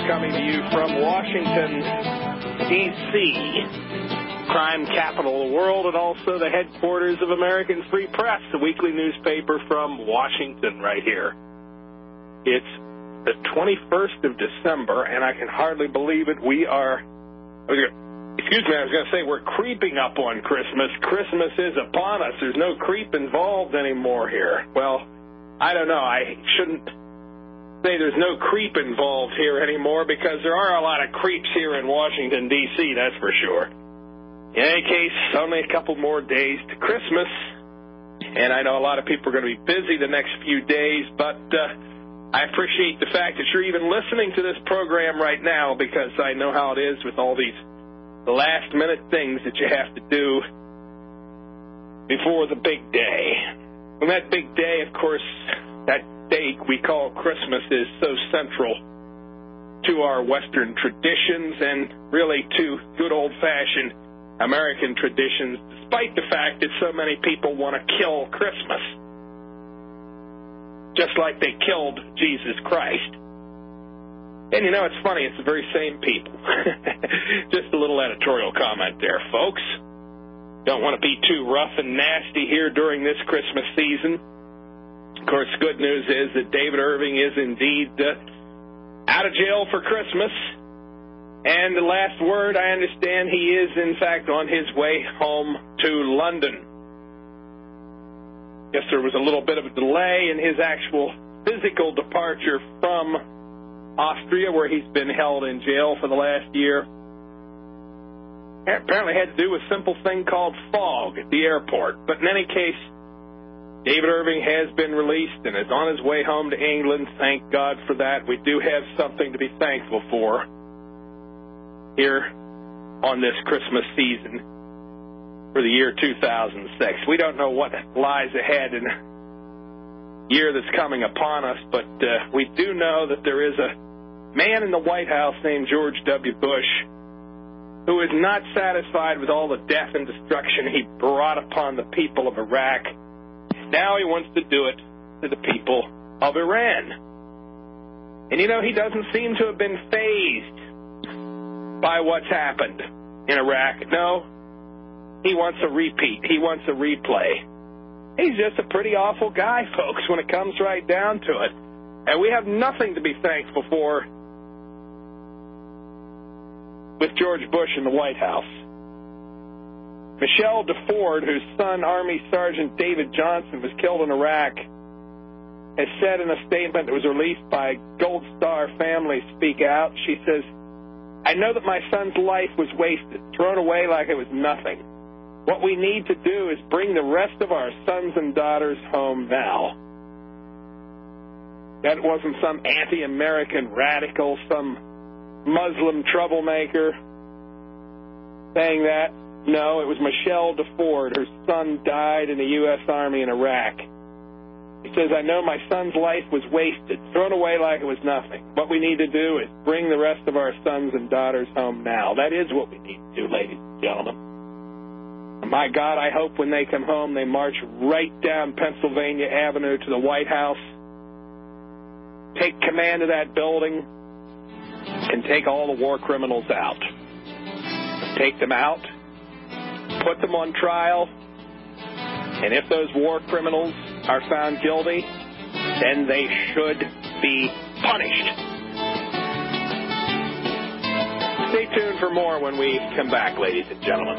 coming to you from Washington, D.C., crime capital of the world, and also the headquarters of American Free Press, the weekly newspaper from Washington right here. It's the 21st of December, and I can hardly believe it. We are, excuse me, I was going to say we're creeping up on Christmas. Christmas is upon us. There's no creep involved anymore here. Well, I don't know. I shouldn't say there's no creep involved here anymore because there are a lot of creeps here in Washington, D.C., that's for sure. In any case, only a couple more days to Christmas, and I know a lot of people are going to be busy the next few days, but I appreciate the fact that you're even listening to this program right now because I know how it is with all these last-minute things that you have to do before the big day. And that big day, of course, that day we call Christmas is so central to our Western traditions and really to good old-fashioned American traditions, despite the fact that so many people want to kill Christmas, just like they killed Jesus Christ. And you know, it's funny, it's the very same people. Just a little editorial comment there, folks. Don't want to be too rough and nasty here during this Christmas season. Of course, good news is that David Irving is indeed out of jail for Christmas. And the last word, I understand he is, in fact, on his way home to London. Guess there was a little bit of a delay in his actual physical departure from Austria, where he's been held in jail for the last year. Apparently had to do with a simple thing called fog at the airport. But in any case, David Irving has been released and is on his way home to England. Thank God for that. We do have something to be thankful for here on this Christmas season for the year 2006. We don't know what lies ahead in the year that's coming upon us, but we do know that there is a man in the White House named George W. Bush who is not satisfied with all the death and destruction he brought upon the people of Iraq. Now he wants to do it to the people of Iran. And you know, he doesn't seem to have been fazed by what's happened in Iraq. No, he wants a repeat. He wants a replay. He's just a pretty awful guy, folks, when it comes right down to it. And we have nothing to be thankful for with George Bush in the White House. Michelle DeFord, whose son, Army Sergeant David Johnson, was killed in Iraq, has said in a statement that was released by Gold Star Family Speak Out, she says, "I know that my son's life was wasted, thrown away like it was nothing. What we need to do is bring the rest of our sons and daughters home now." That wasn't some anti-American radical, some Muslim troublemaker saying that. No, it was Michelle DeFord. Her son died in the U.S. Army in Iraq. He says, "I know my son's life was wasted, thrown away like it was nothing. What we need to do is bring the rest of our sons and daughters home now." That is what we need to do, ladies and gentlemen. And my God, I hope when they come home, they march right down Pennsylvania Avenue to the White House, take command of that building, and take all the war criminals out. Take them out, put them on trial, and if those war criminals are found guilty, then they should be punished. Stay tuned for more when we come back, ladies and gentlemen.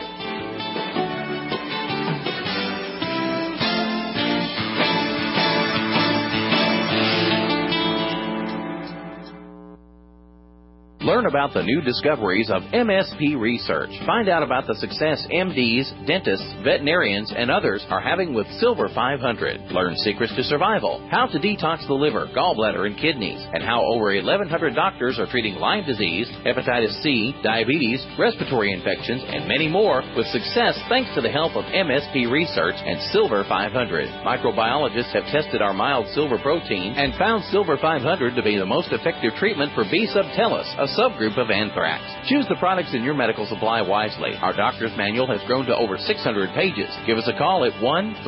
Learn about the new discoveries of MSP Research. Find out about the success MDs, dentists, veterinarians, and others are having with Silver 500. Learn secrets to survival, how to detox the liver, gallbladder, and kidneys, and how over 1,100 doctors are treating Lyme disease, hepatitis C, diabetes, respiratory infections, and many more with success thanks to the help of MSP Research and Silver 500. Microbiologists have tested our mild silver protein and found Silver 500 to be the most effective treatment for B. subtilis, a subgroup of anthrax. Choose the products in your medical supply wisely. Our doctor's manual has grown to over 600 pages. Give us a call at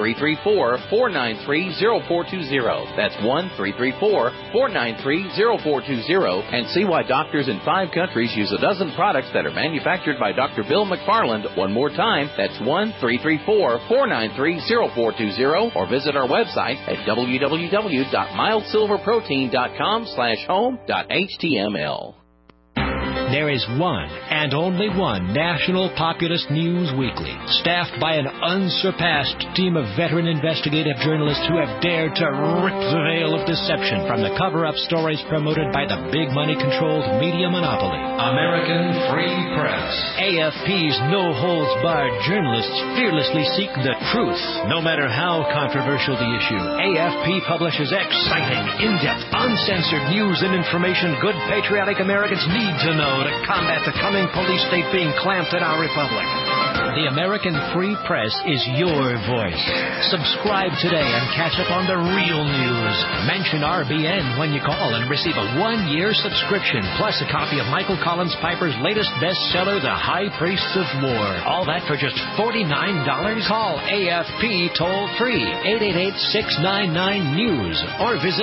1-334-493-0420. That's 1-334-493-0420 and see why doctors in 5 countries use a dozen products that are manufactured by Dr. Bill McFarland. One more time, that's 1-334-493-0420 or visit our website at www.mildsilverprotein.com/home.html. There is one and only one National Populist News Weekly, staffed by an unsurpassed team of veteran investigative journalists who have dared to rip the veil of deception from the cover-up stories promoted by the big money-controlled media monopoly. American Free Press. AFP's no-holds-barred journalists fearlessly seek the truth, no matter how controversial the issue. AFP publishes exciting, in-depth, uncensored news and information good patriotic Americans need to know to combat the coming police state being clamped in our republic. The American Free Press is your voice. Subscribe today and catch up on the real news. Mention RBN when you call and receive a 1-year subscription, plus a copy of Michael Collins Piper's latest bestseller, The High Priests of War. All that for just $49? Call AFP toll-free, 888-699-NEWS, or visit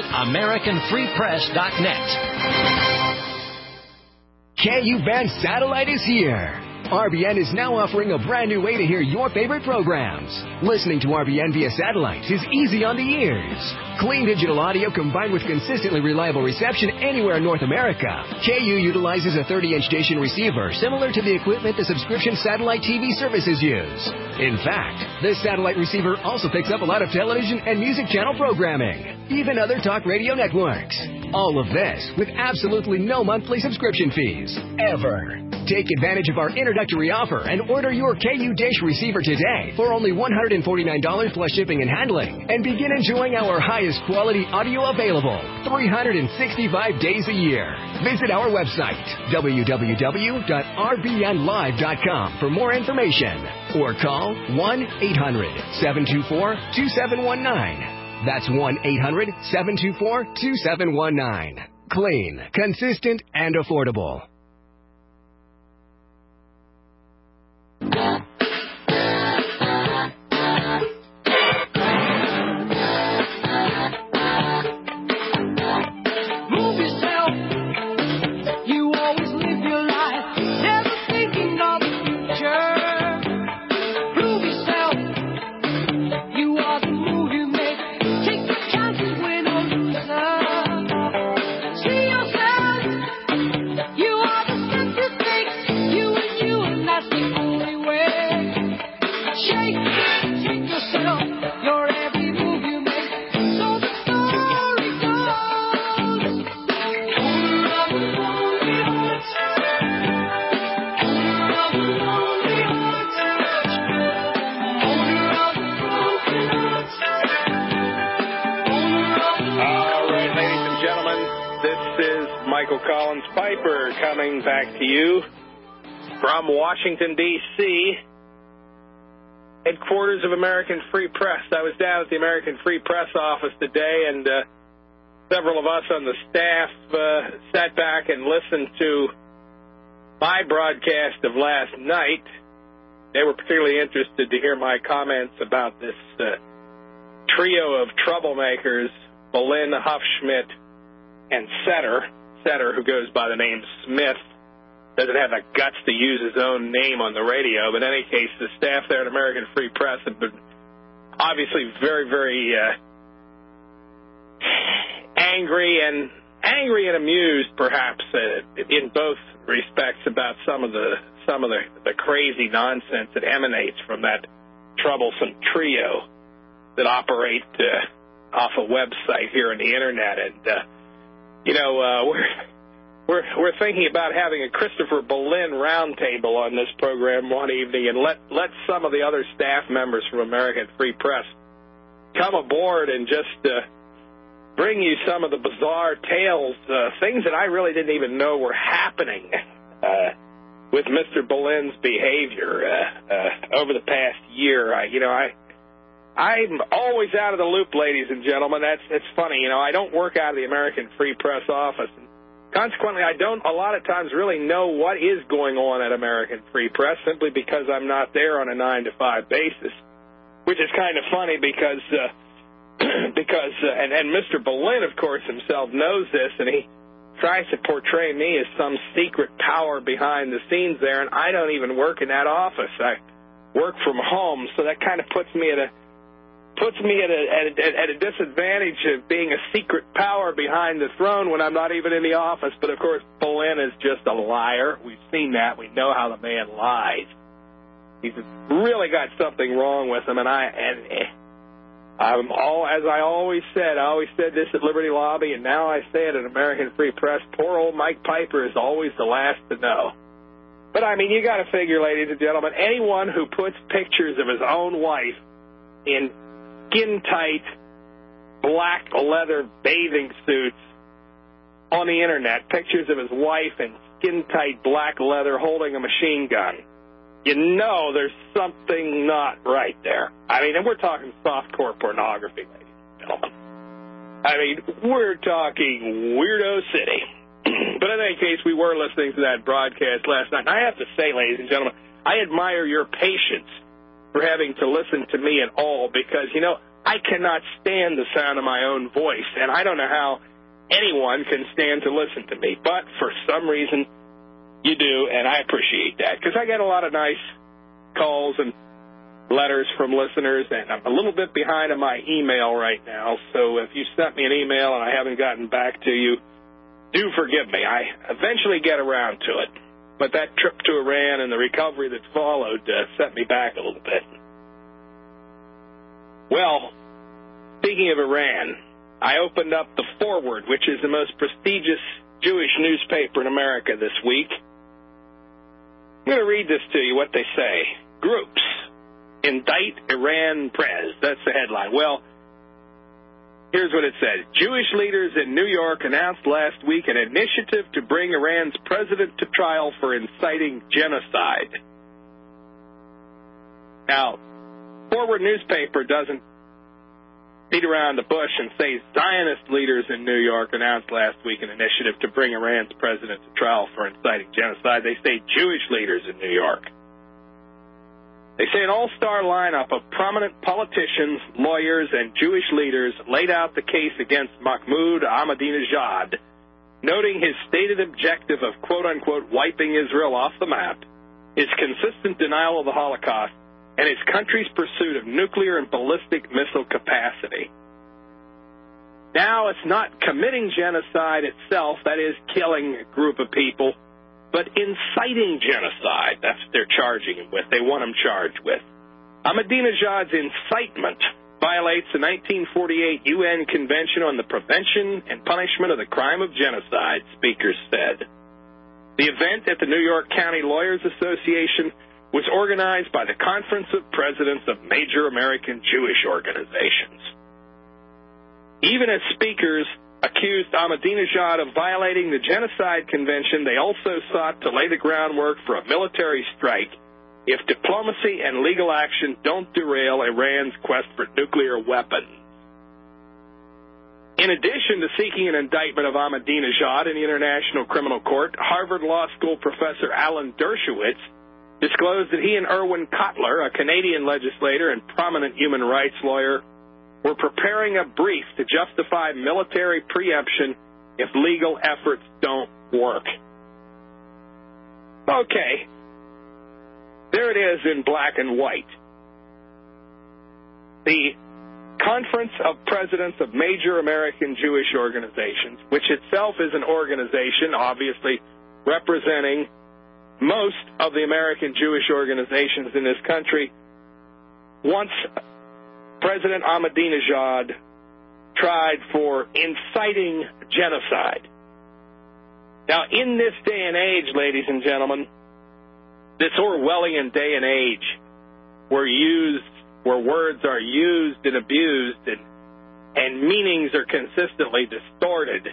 AmericanFreePress.net. KU Band Satellite is here. RBN is now offering a brand new way to hear your favorite programs. Listening to RBN via satellite is easy on the ears. Clean digital audio combined with consistently reliable reception anywhere in North America. KU utilizes a 30-inch station receiver similar to the equipment the subscription satellite TV services use. In fact, this satellite receiver also picks up a lot of television and music channel programming, even other talk radio networks. All of this with absolutely no monthly subscription fees, ever. Take advantage of our introductory offer and order your KU Dish receiver today for only $149 plus shipping and handling, and begin enjoying our highest quality audio available 365 days a year. Visit our website, www.rbnlive.com, for more information, or call 1-800-724-2719. That's 1-800-724-2719. Clean, consistent, and affordable. Michael Collins Piper coming back to you from Washington, D.C., headquarters of American Free Press. I was down at the American Free Press office today, and several of us on the staff sat back and listened to my broadcast of last night. They were particularly interested to hear my comments about this trio of troublemakers, Boleyn, Huffschmidt, and Setter, who goes by the name Smith, doesn't have the guts to use his own name on the radio. But in any case, the staff there at American Free Press have been obviously very, very angry and amused, perhaps, in both respects, about some of the crazy nonsense that emanates from that troublesome trio that operate off a website here on the internet. And we're thinking about having a Christopher Boleyn roundtable on this program one evening, and let some of the other staff members from American Free Press come aboard and just bring you some of the bizarre tales, things that I really didn't even know were happening with Mr. Boleyn's behavior over the past year. I'm always out of the loop, ladies and gentlemen. That's funny. I don't work out of the American Free Press office. Consequently, I don't a lot of times really know what is going on at American Free Press simply because I'm not there on a 9-to-5 basis, which is kind of funny because Mr. Boleyn, of course, himself knows this, and he tries to portray me as some secret power behind the scenes there, and I don't even work in that office. I work from home, so that kind of puts me at a disadvantage of being a secret power behind the throne when I'm not even in the office. But, of course, Boleyn is just a liar. We've seen that. We know how the man lies. He's really got something wrong with him, and I'm as I always said this at Liberty Lobby, and now I say it at American Free Press, poor old Mike Piper is always the last to know. But, I mean, you got to figure, ladies and gentlemen, anyone who puts pictures of his own wife in skin-tight black leather bathing suits on the Internet, pictures of his wife in skin-tight black leather holding a machine gun, you know there's something not right there. I mean, and we're talking softcore pornography, ladies and gentlemen. I mean, we're talking Weirdo City. But in any case, we were listening to that broadcast last night. And I have to say, ladies and gentlemen, I admire your patience for having to listen to me at all because, you know, I cannot stand the sound of my own voice, and I don't know how anyone can stand to listen to me. But for some reason, you do, and I appreciate that because I get a lot of nice calls and letters from listeners, and I'm a little bit behind on my email right now. So if you sent me an email and I haven't gotten back to you, do forgive me. I eventually get around to it. But that trip to Iran and the recovery that followed set me back a little bit. Well, speaking of Iran, I opened up the Forward, which is the most prestigious Jewish newspaper in America this week. I'm going to read this to you, what they say. Groups indict Iran prez. That's the headline. Well, here's what it said. Jewish leaders in New York announced last week an initiative to bring Iran's president to trial for inciting genocide. Now, Forward newspaper doesn't beat around the bush and say Zionist leaders in New York announced last week an initiative to bring Iran's president to trial for inciting genocide. They say Jewish leaders in New York. They say an all-star lineup of prominent politicians, lawyers, and Jewish leaders laid out the case against Mahmoud Ahmadinejad, noting his stated objective of, quote-unquote, wiping Israel off the map, his consistent denial of the Holocaust, and his country's pursuit of nuclear and ballistic missile capacity. Now, it's not committing genocide itself, that is, killing a group of people, but inciting genocide. That's what they're charging him with. They want him charged with. Ahmadinejad's incitement violates the 1948 UN Convention on the Prevention and Punishment of the Crime of Genocide, speakers said. The event at the New York County Lawyers Association was organized by the Conference of Presidents of Major American Jewish Organizations. Even as speakers accused Ahmadinejad of violating the Genocide Convention, they also sought to lay the groundwork for a military strike if diplomacy and legal action don't derail Iran's quest for nuclear weapons. In addition to seeking an indictment of Ahmadinejad in the International Criminal Court, Harvard Law School professor Alan Dershowitz disclosed that he and Irwin Cotler, a Canadian legislator and prominent human rights lawyer, were preparing a brief to justify military preemption if legal efforts don't work. Okay, there it is in black and white. The Conference of Presidents of Major American Jewish Organizations, which itself is an organization obviously representing most of the American Jewish organizations in this country, wants President Ahmadinejad tried for inciting genocide. Now, in this day and age, ladies and gentlemen, this Orwellian day and age where words are used and abused and meanings are consistently distorted,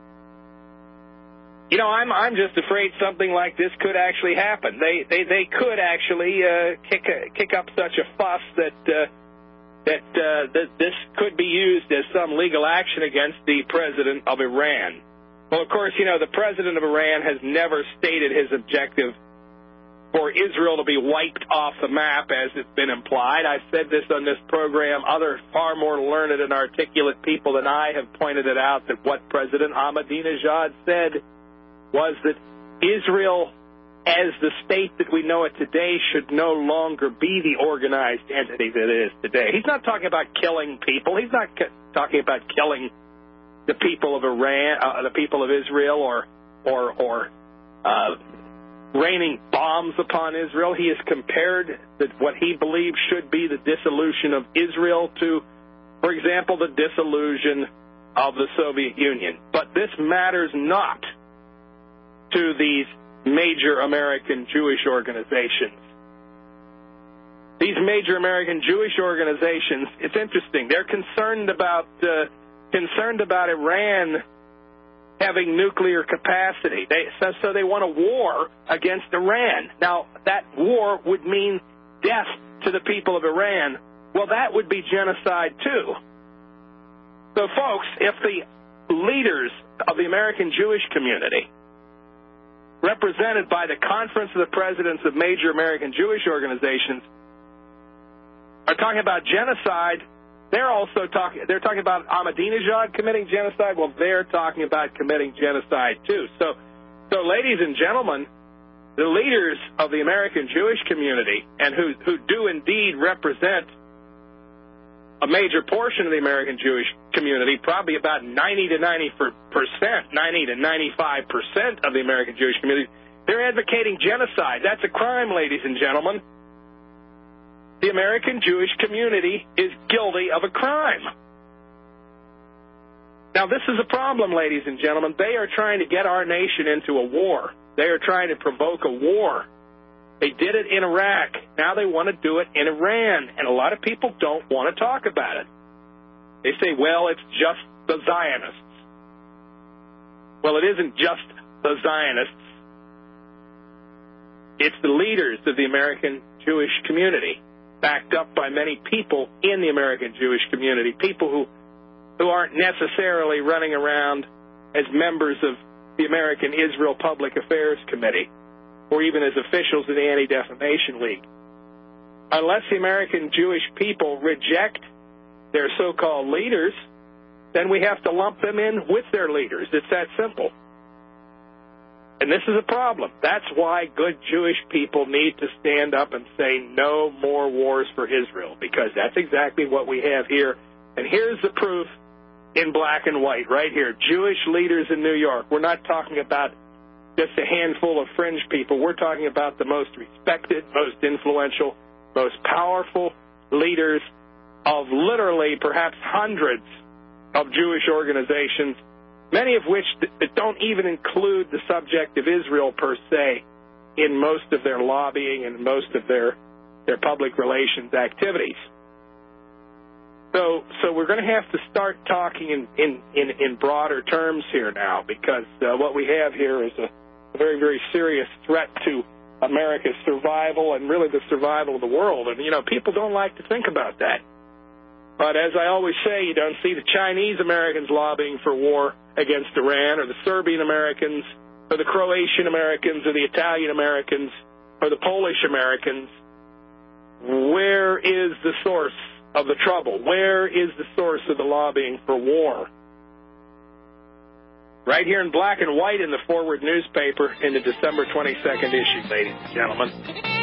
you know, I'm just afraid something like this could actually happen. They could actually kick up such a fuss that this could be used as some legal action against the president of Iran. Well, of course, the president of Iran has never stated his objective for Israel to be wiped off the map, as it's been implied. I've said this on this program. Other far more learned and articulate people than I have pointed it out, that what President Ahmadinejad said was that Israel, as the state that we know it today, should no longer be the organized entity that it is today. He's not talking about killing people. He's not talking about killing the people of Iran, the people of Israel, or raining bombs upon Israel. He has compared what he believes should be the dissolution of Israel to, for example, the dissolution of the Soviet Union. But this matters not to these major American Jewish organizations. These major American Jewish organizations, it's interesting, they're concerned about Iran having nuclear capacity. So they want a war against Iran. Now, that war would mean death to the people of Iran. Well, that would be genocide, too. So, folks, if the leaders of the American Jewish community, represented by the Conference of the Presidents of major American Jewish organizations, are talking about genocide, they're talking about Ahmadinejad committing genocide. Well, they're talking about committing genocide, too. So, ladies and gentlemen, the leaders of the American Jewish community, and who do indeed represent a major portion of the American Jewish community, probably about 90 to 95% of the American Jewish community, they're advocating genocide. That's a crime, ladies and gentlemen. The American Jewish community is guilty of a crime. Now, this is a problem, ladies and gentlemen. They are trying to get our nation into a war. They are trying to provoke a war. They did it in Iraq. Now they want to do it in Iran. And a lot of people don't want to talk about it. They say, well, it's just the Zionists. Well, it isn't just the Zionists. It's the leaders of the American Jewish community, backed up by many people in the American Jewish community, people who aren't necessarily running around as members of the American Israel Public Affairs Committee, or even as officials of the Anti-Defamation League. Unless the American Jewish people reject their so-called leaders, then we have to lump them in with their leaders. It's that simple. And this is a problem. That's why good Jewish people need to stand up and say no more wars for Israel, because that's exactly what we have here. And here's the proof in black and white right here. Jewish leaders in New York. We're not talking about just a handful of fringe people. We're talking about the most respected, most influential, most powerful leaders of literally perhaps hundreds of Jewish organizations, many of which don't even include the subject of Israel per se in most of their lobbying and most of their public relations activities. So we're going to have to start talking in broader terms here now, because what we have here is a very, very serious threat to America's survival and really the survival of the world. And, people don't like to think about that. But as I always say, you don't see the Chinese Americans lobbying for war against Iran, or the Serbian Americans, or the Croatian Americans, or the Italian Americans, or the Polish Americans. Where is the source of the trouble? Where is the source of the lobbying for war? Right here in black and white in the Forward newspaper in the December 22nd issue, ladies and gentlemen.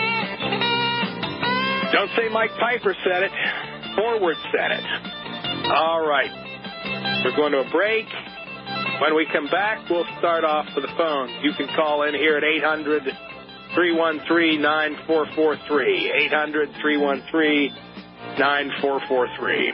Don't say Mike Piper said it. Forward said it. All right. We're going to a break. When we come back, we'll start off with the phone. You can call in here at 800-313-9443. 800-313-9443.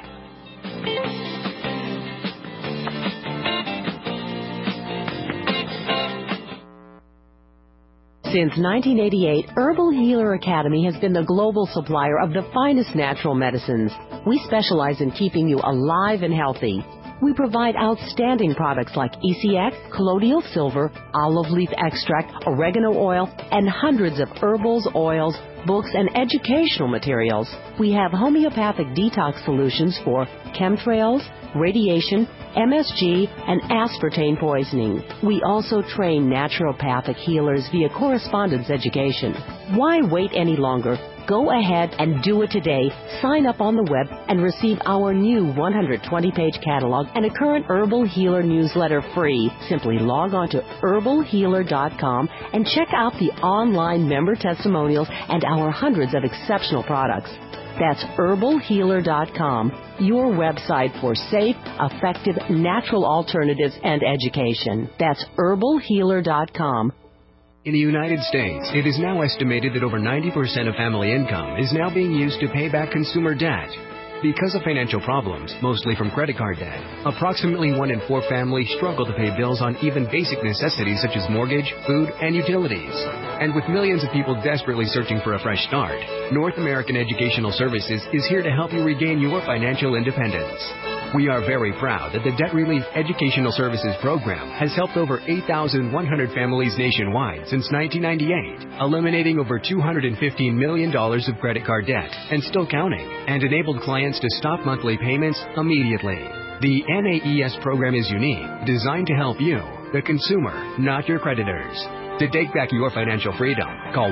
Since 1988, Herbal Healer Academy has been the global supplier of the finest natural medicines. We specialize in keeping you alive and healthy. We provide outstanding products like ECX, colloidal silver, olive leaf extract, oregano oil, and hundreds of herbals, oils, books, and educational materials. We have homeopathic detox solutions for chemtrails, radiation, MSG, and aspartame poisoning. We also train naturopathic healers via correspondence education. Why wait any longer? Go ahead and do it today. Sign up on the web and receive our new 120-page catalog and a current Herbal Healer newsletter free. Simply log on to herbalhealer.com and check out the online member testimonials and our hundreds of exceptional products. That's herbalhealer.com, your website for safe, effective, natural alternatives and education. That's herbalhealer.com. In the United States, it is now estimated that over 90% of family income is now being used to pay back consumer debt. Because of financial problems, mostly from credit card debt, approximately 1 in 4 families struggle to pay bills on even basic necessities such as mortgage, food, and utilities. And with millions of people desperately searching for a fresh start, North American Educational Services is here to help you regain your financial independence. We are very proud that the Debt Relief Educational Services Program has helped over 8,100 families nationwide since 1998, eliminating over $215 million of credit card debt and still counting, and enabled clients to stop monthly payments immediately. The NAES program is unique, designed to help you, the consumer, not your creditors. To take back your financial freedom, call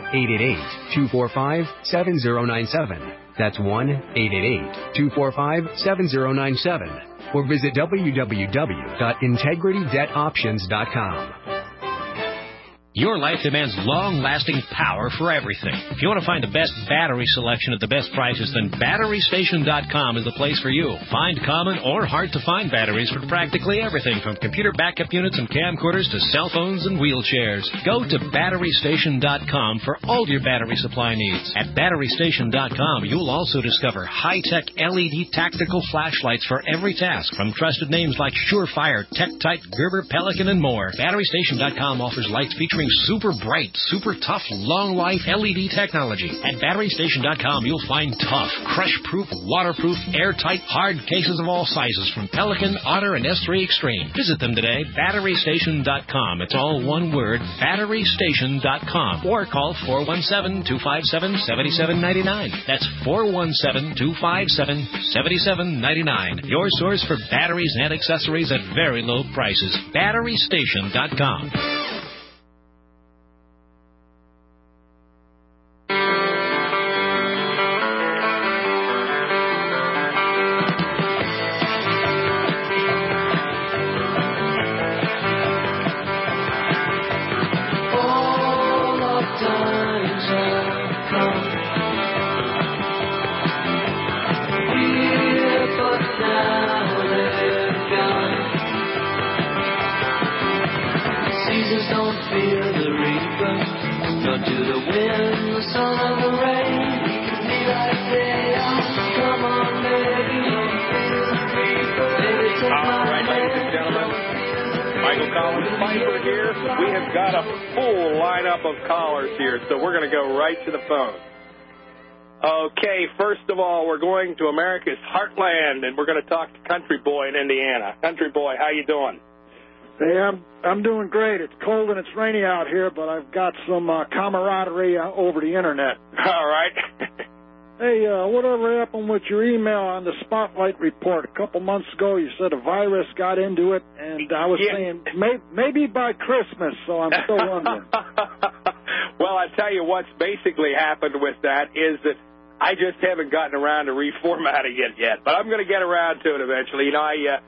1-888-245-7097. That's 1-888-245-7097. Or visit www.integritydebtoptions.com. Your life demands long-lasting power for everything. If you want to find the best battery selection at the best prices, then BatteryStation.com is the place for you. Find common or hard-to-find batteries for practically everything, from computer backup units and camcorders to cell phones and wheelchairs. Go to BatteryStation.com for all your battery supply needs. At BatteryStation.com, you'll also discover high-tech LED tactical flashlights for every task, from trusted names like Surefire, TechTite, Gerber, Pelican, and more. BatteryStation.com offers lights featuring super bright, super tough, long-life LED technology. At BatteryStation.com, you'll find tough, crush-proof, waterproof, airtight, hard cases of all sizes from Pelican, Otter, and S3 Extreme. Visit them today, BatteryStation.com. It's all one word, BatteryStation.com. Or call 417-257-7799. That's 417-257-7799. Your source for batteries and accessories at very low prices. BatteryStation.com. To the phone. Okay, first of all, we're going to America's heartland, and we're going to talk to Country Boy in Indiana. Country Boy, how you doing? Hey, I'm doing great. It's cold and it's rainy out here, but I've got some camaraderie over the internet. All right. Hey, whatever happened with your email on the Spotlight report? A couple months ago, you said a virus got into it, and I was saying maybe by Christmas, so I'm still wondering. Well, I tell you what's basically happened with that is that I just haven't gotten around to reformatting it yet, but I'm going to get around to it eventually. You know,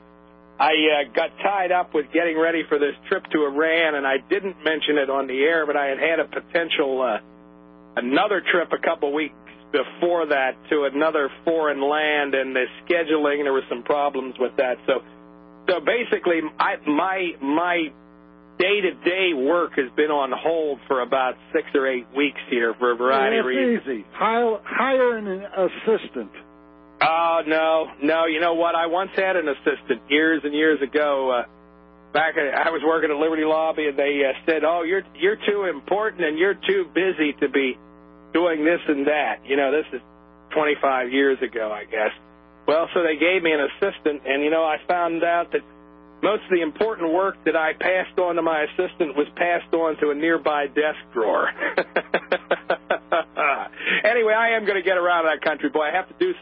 I got tied up with getting ready for this trip to Iran, and I didn't mention it on the air, but I had a potential another trip a couple weeks before that to another foreign land, and the scheduling, there were some problems with that. So basically, my day-to-day work has been on hold for about 6 or 8 weeks here for a variety of reasons. That's easy. Hire an assistant. Oh, no. You know what? I once had an assistant years and years ago. I was working at Liberty Lobby, and they said, "Oh, you're too important and you're too busy to be doing this and that." You know, this is 25 years ago, I guess. Well, so they gave me an assistant, and, you know, I found out that most of the important work that I passed on to my assistant was passed on to a nearby desk drawer. Anyway, I am going to get around to that, Country Boy. I have to do some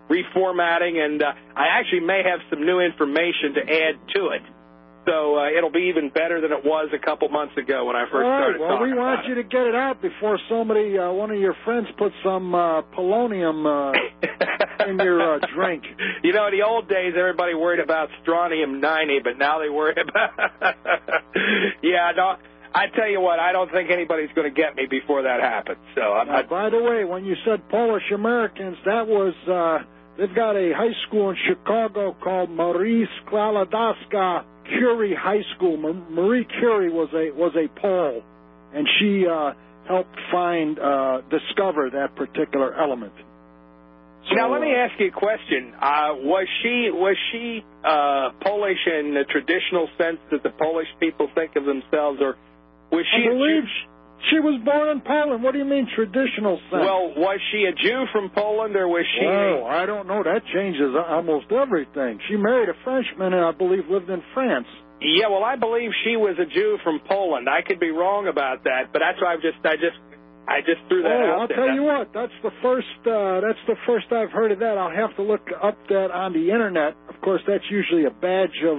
reformatting, and I actually may have some new information to add to it. So it'll be even better than it was a couple months ago when I first started talking about it. Well, we want you to get it out before somebody, one of your friends, puts some polonium in your drink. You know, in the old days, everybody worried about strontium-90, but now they worry about... Yeah, no, I tell you what, I don't think anybody's going to get me before that happens. So by the way, when you said Polish Americans, that was... they've got a high school in Chicago called Marie Skłodowska Curie High School. Marie Curie was a Pole, and she helped discover that particular element. So, now, let me ask you a question. Was she Polish in the traditional sense that the Polish people think of themselves, or was she? I believe she was born in Poland. What do you mean traditional sense? Well, was she a Jew from Poland, or was she? Oh, I don't know. That changes almost everything. She married a Frenchman and I believe lived in France. Yeah, well, I believe she was a Jew from Poland. I could be wrong about that, but that's why I just threw that out I'll there. tell you what. That's the first I've heard of that. I'll have to look up that on the internet. Of course, that's usually a badge of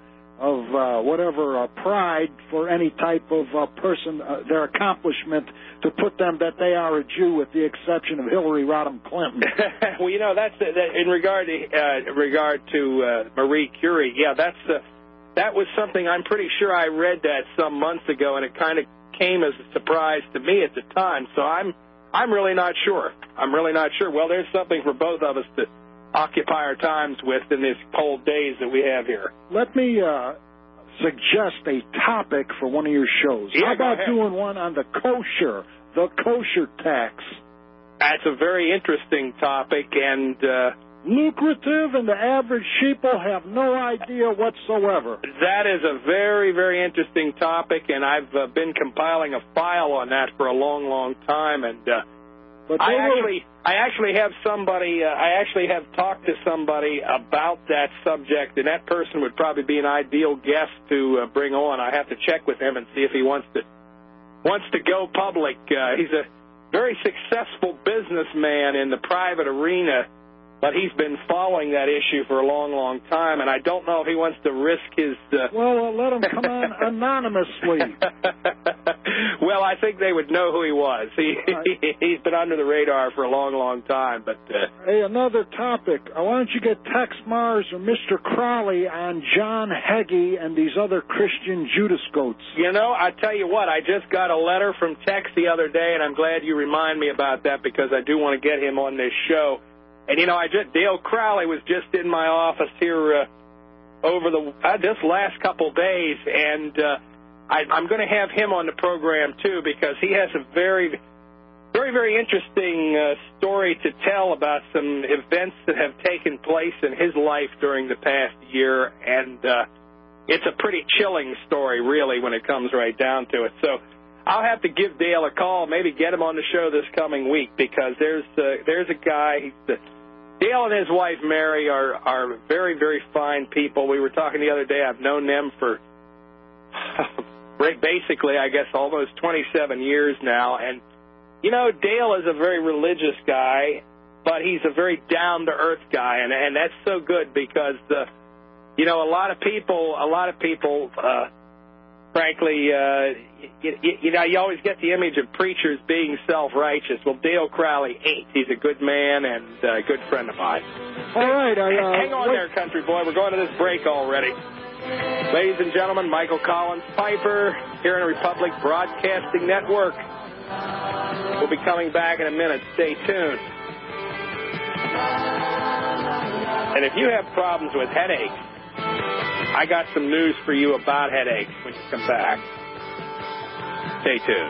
pride for any type of person, their accomplishment, to put them that they are a Jew, with the exception of Hillary Rodham Clinton. Well, you know, that's in regard to Marie Curie. Yeah, that was something I'm pretty sure I read that some months ago, and it kind of came as a surprise to me at the time. So I'm really not sure. I'm really not sure. Well, there's something for both of us to occupy our times with in these cold days that we have here. Let me suggest a topic for one of your shows. Yeah, how about doing one on the kosher tax? That's a very interesting topic, and lucrative, and the average sheeple have no idea whatsoever. That is a very, very interesting topic, and I've been compiling a file on that for a long, long time, and I actually have talked to somebody about that subject, and that person would probably be an ideal guest to bring on. I have to check with him and see if he wants to go public. He's a very successful businessman in the private arena, but he's been following that issue for a long, long time, and I don't know if he wants to risk his... Well, let him come on anonymously. Well, I think they would know who he was. He's been under the radar for a long, long time. But hey, another topic. Why don't you get Tex Mars or Mr. Crowley on John Hagee and these other Christian Judas goats? You know, I tell you what, I just got a letter from Tex the other day, and I'm glad you remind me about that, because I do want to get him on this show. And, you know, Dale Crowley was just in my office here over this last couple days, and I'm going to have him on the program, too, because he has a very, very, very interesting story to tell about some events that have taken place in his life during the past year, and it's a pretty chilling story, really, when it comes right down to it. So I'll have to give Dale a call, maybe get him on the show this coming week, because there's a guy... Dale and his wife, Mary, are very, very fine people. We were talking the other day. I've known them for basically, I guess, almost 27 years now. And, you know, Dale is a very religious guy, but he's a very down-to-earth guy. And that's so good because, you know, a lot of people, frankly, you know, you always get the image of preachers being self-righteous. Well, Dale Crowley ain't. He's a good man and a good friend of mine. All right. Hang on there, country boy. We're going to this break already. Ladies and gentlemen, Michael Collins Piper here in the Republic Broadcasting Network. We'll be coming back in a minute. Stay tuned. And if you have problems with headaches, I got some news for you about headaches when you come back. Stay tuned.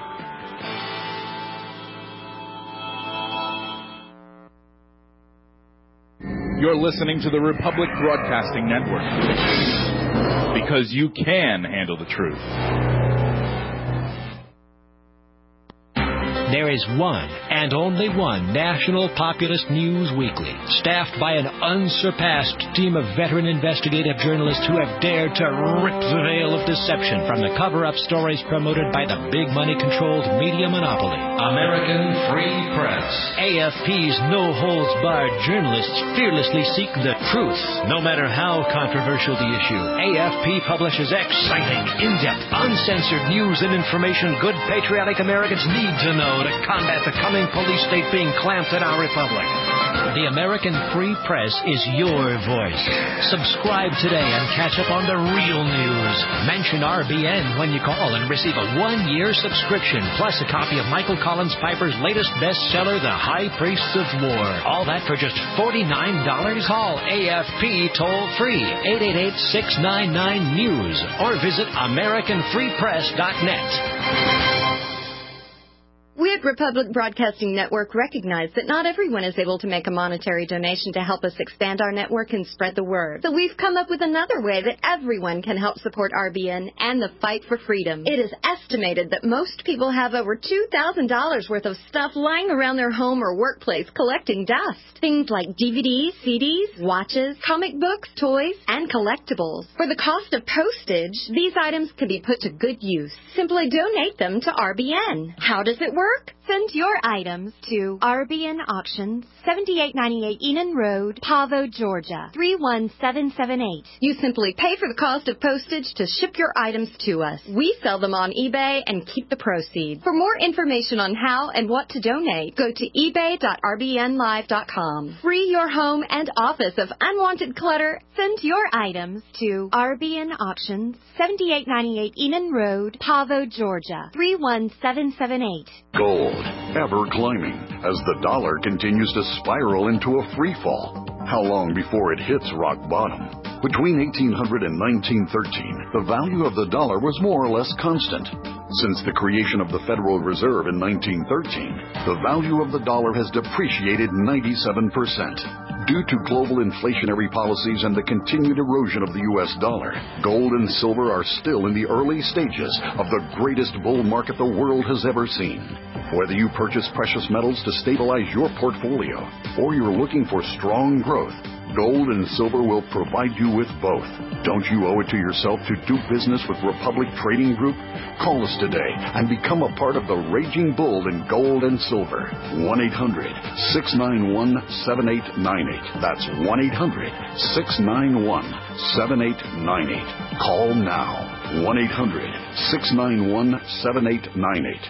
You're listening to the Republic Broadcasting Network, because you can handle the truth. There is one and only one national populist news weekly, staffed by an unsurpassed team of veteran investigative journalists who have dared to rip the veil of deception from the cover-up stories promoted by the big money-controlled media monopoly. American Free Press. AFP's no-holds-barred journalists fearlessly seek the truth, no matter how controversial the issue. AFP publishes exciting, in-depth, uncensored news and information good patriotic Americans need to know to combat the coming police state being clamped in our republic. The American Free Press is your voice. Subscribe today and catch up on the real news. Mention RBN when you call and receive a 1-year subscription, plus a copy of Michael Collins Piper's latest bestseller, The High Priests of War. All that for just $49. Call AFP toll-free, 888-699-NEWS, or visit AmericanFreePress.net. We at Republic Broadcasting Network recognize that not everyone is able to make a monetary donation to help us expand our network and spread the word. So we've come up with another way that everyone can help support RBN and the fight for freedom. It is estimated that most people have over $2,000 worth of stuff lying around their home or workplace collecting dust. Things like DVDs, CDs, watches, comic books, toys, and collectibles. For the cost of postage, these items can be put to good use. Simply donate them to RBN. How does it work? Send your items to RBN Auctions, 7898 Enon Road, Pavo, Georgia, 31778. You simply pay for the cost of postage to ship your items to us. We sell them on eBay and keep the proceeds. For more information on how and what to donate, go to ebay.rbnlive.com. Free your home and office of unwanted clutter. Send your items to RBN Auctions, 7898 Enon Road, Pavo, Georgia, 31778. Gold, ever climbing, as the dollar continues to spiral into a free fall. How long before it hits rock bottom? Between 1800 and 1913, the value of the dollar was more or less constant. Since the creation of the Federal Reserve in 1913, the value of the dollar has depreciated 97%. Due to global inflationary policies and the continued erosion of the U.S. dollar, gold and silver are still in the early stages of the greatest bull market the world has ever seen. Whether you purchase precious metals to stabilize your portfolio or you're looking for strong growth, gold and silver will provide you with both. Don't you owe it to yourself to do business with Republic Trading Group? Call us today and become a part of the raging bull in gold and silver. 1-800-691-7898. That's 1-800-691-7898. Call now. 1-800-691-7898.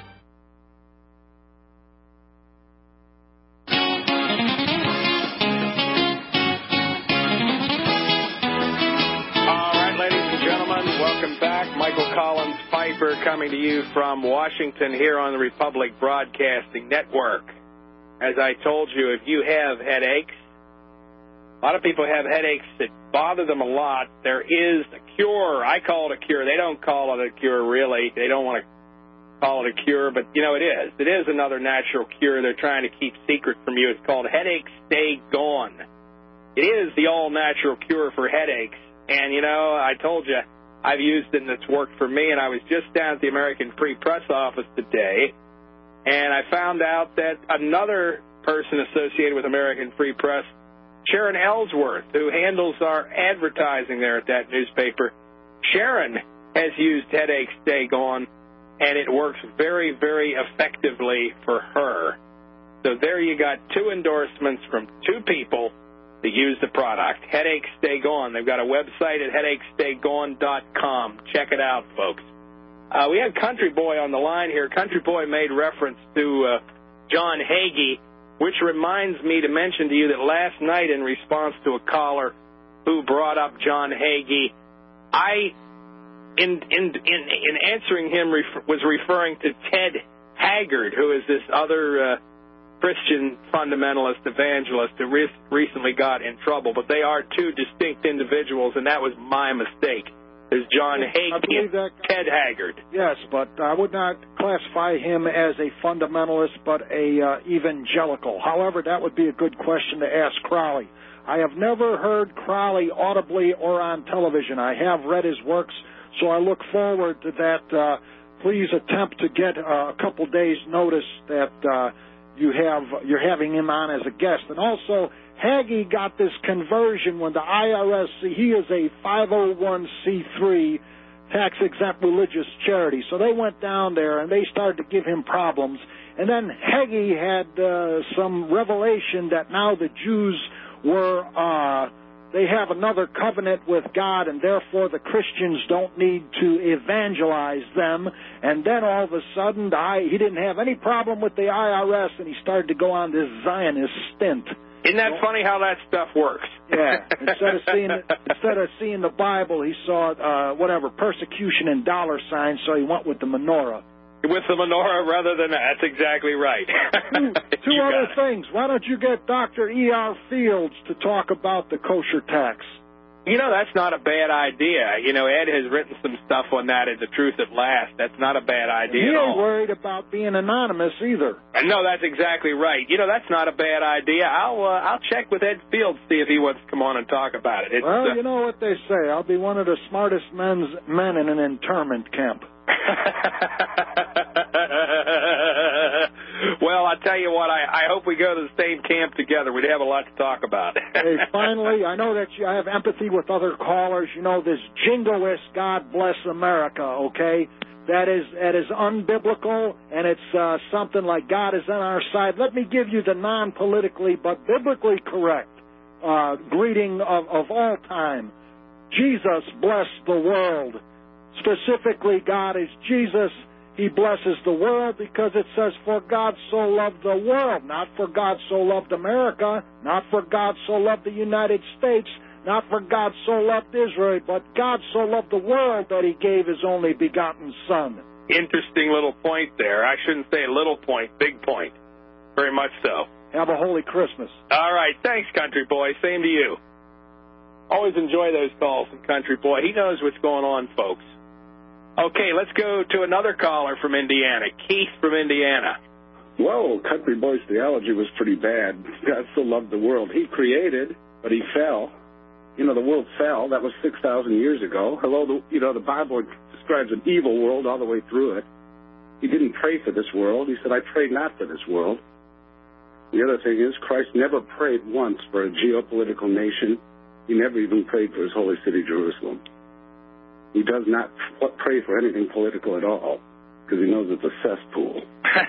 Michael Collins Piper coming to you from Washington here on the Republic Broadcasting Network. As I told you, if you have headaches, a lot of people have headaches that bother them a lot. There is a cure. I call it a cure. They don't call it a cure, really. They don't want to call it a cure, but, you know, it is. It is another natural cure they're trying to keep secret from you. It's called Headache Stay Gone. It is the all-natural cure for headaches. And, you know, I told you, I've used it and it's worked for me, and I was just down at the American Free Press office today, and I found out that another person associated with American Free Press, Sharon Ellsworth, who handles our advertising there at that newspaper, Sharon has used Headache Stay Gone, and it works very, very effectively for her. So there you got two endorsements from two people to use the product. Headache Stay Gone. They've got a website at headachestaygone.com. Check it out, folks. We had Country Boy on the line here. Country Boy made reference to John Hagee, which reminds me to mention to you that last night, in response to a caller who brought up John Hagee, I, in answering him, was referring to Ted Haggard, who is this other Christian fundamentalist evangelist who recently got in trouble. But they are two distinct individuals, and that was my mistake. There's John Hagee and Ted Haggard. Yes, but I would not classify him as a fundamentalist, but a evangelical. However, that would be a good question to ask Crowley. I have never heard Crowley audibly or on television. I have read his works, so I look forward to that please attempt to get a couple days' notice that you're having him on as a guest. And also, Hagee got this conversion when the IRS, he is a 501c3 tax-exempt religious charity. So they went down there and they started to give him problems. And then Hagee had some revelation that now the Jews were, they have another covenant with God, and therefore the Christians don't need to evangelize them. And then all of a sudden, he didn't have any problem with the IRS, and he started to go on this Zionist stint. Isn't that funny how that stuff works? Yeah. Instead of seeing the Bible, he saw persecution in dollar signs, so he went with the menorah. With the menorah rather than that's exactly right. Two other things. Why don't you get Dr. E.R. Fields to talk about the kosher tax? That's not a bad idea. Ed has written some stuff on that in The Truth at Last. That's not a bad idea at all. He ain't worried about being anonymous either. No, that's exactly right. That's not a bad idea. I'll check with Ed Fields, see if he wants to come on and talk about it. Well, you know what they say. I'll be one of the smartest men in an internment camp. Well, I tell you what, I hope we go to the same camp together. We'd have a lot to talk about. Hey, finally, I know that I have empathy with other callers. This jingoist God bless America, okay? That is unbiblical, and it's something like God is on our side. Let me give you the non-politically but biblically correct greeting of all time. Jesus bless the world. Specifically, God is Jesus. He blesses the world because it says, for God so loved the world, not for God so loved America, not for God so loved the United States, not for God so loved Israel, but God so loved the world that he gave his only begotten Son. Interesting little point there. I shouldn't say a little point, big point. Very much so. Have a holy Christmas. All right. Thanks, Country Boy. Same to you. Always enjoy those calls from Country Boy. He knows what's going on, folks. Okay, let's go to another caller from Indiana. Keith from Indiana. Whoa, Country Boy's theology was pretty bad. God so loved the world. He created, but he fell. The world fell. That was 6,000 years ago. The Bible describes an evil world all the way through it. He didn't pray for this world. He said, I pray not for this world. The other thing is, Christ never prayed once for a geopolitical nation. He never even prayed for his holy city, Jerusalem. He does not pray for anything political at all because he knows it's a cesspool.